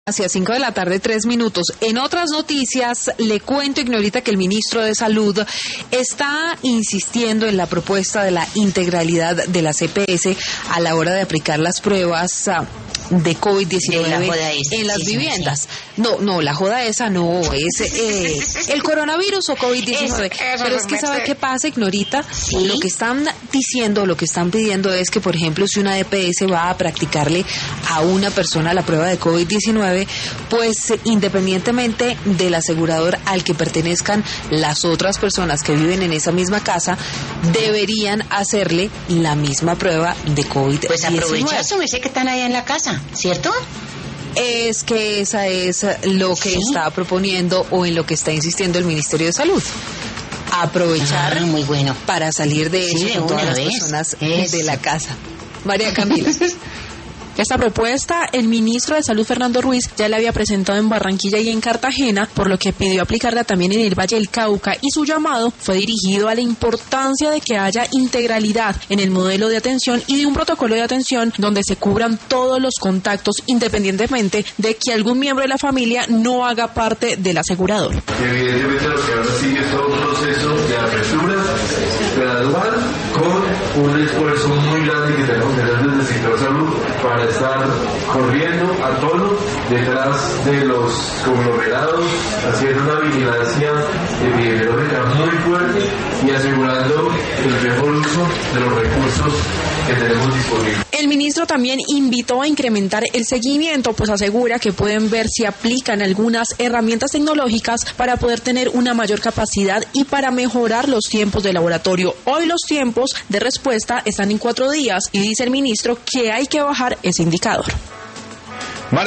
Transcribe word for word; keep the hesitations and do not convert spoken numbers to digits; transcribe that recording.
Hacia cinco de la tarde, tres minutos. En otras noticias, le cuento, Ignorita, que el ministro de Salud está insistiendo en la propuesta de la integralidad de la C P S a la hora de aplicar las pruebas de COVID diecinueve en las sí, viviendas. Sí, sí. No, no, la joda esa no, es eh, el coronavirus o COVID diecinueve. Es, Pero es que ¿sabe qué pasa, Ignorita? ¿Sí? Lo que están diciendo, lo que están pidiendo es que, por ejemplo, si una E P S va a practicarle a una persona la prueba de COVID diecinueve, pues independientemente del asegurador al que pertenezcan las otras personas que viven en esa misma casa, deberían hacerle la misma prueba de COVID diecinueve. Pues aprovecha eso, me sé que están allá en la casa, ¿cierto? Es que esa es lo que ¿Sí? está proponiendo o en lo que está insistiendo el Ministerio de Salud. Aprovechar ah, muy bueno. para salir de sí, eso con todas las vez. personas eso. de la casa. María Camila. Esta propuesta el ministro de Salud, Fernando Ruiz, ya la había presentado en Barranquilla y en Cartagena, por lo que pidió aplicarla también en el Valle del Cauca, y su llamado fue dirigido a la importancia de que haya integralidad en el modelo de atención y de un protocolo de atención donde se cubran todos los contactos, independientemente de que algún miembro de la familia no haga parte del asegurador. Evidentemente lo que ahora sigue es todo un proceso de apertura gradual con un esfuerzo muy grande que tenemos que hacer desde el sector salud para estar corriendo a tono detrás de los conglomerados, haciendo una vigilancia epidemiológica muy fuerte y asegurando el mejor uso de los recursos que tenemos disponibles. El ministro también invitó a incrementar el seguimiento, pues asegura que pueden ver si aplican algunas herramientas tecnológicas para poder tener una mayor capacidad y para mejorar los tiempos de laboratorio. Hoy los tiempos de respuesta están en cuatro días y dice el ministro que hay que bajar ese indicador.